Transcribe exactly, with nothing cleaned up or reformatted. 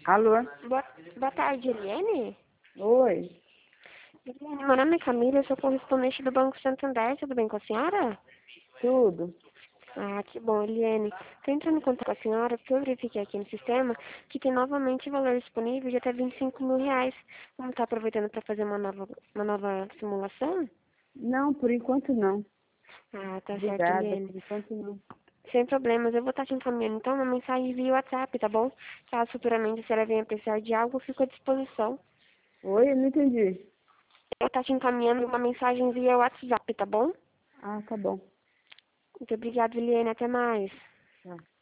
Alô? Boa, boa tarde, Eliane. Oi, Eliane, meu nome é Camila, eu sou correspondente do Banco Santander, tudo bem com a senhora? tudo? Ah, que bom, Eliane. Estou entrando em contato com a senhora porque eu verifiquei aqui no sistema que tem novamente valor disponível de até vinte e cinco mil reais. Vamos estar aproveitando para fazer uma nova, uma nova simulação? Não, por enquanto não. Ah, tá certo, Obrigada, Eliane. por enquanto não. Sem problemas, eu vou estar te encaminhando então uma mensagem via WhatsApp, tá bom? Caso futuramente a senhora venha precisar de algo, eu fico à disposição. Oi, eu não entendi. Eu vou estar te encaminhando uma mensagem via WhatsApp, tá bom? Ah, tá bom. Muito obrigada, Eliane. Até mais. Tá.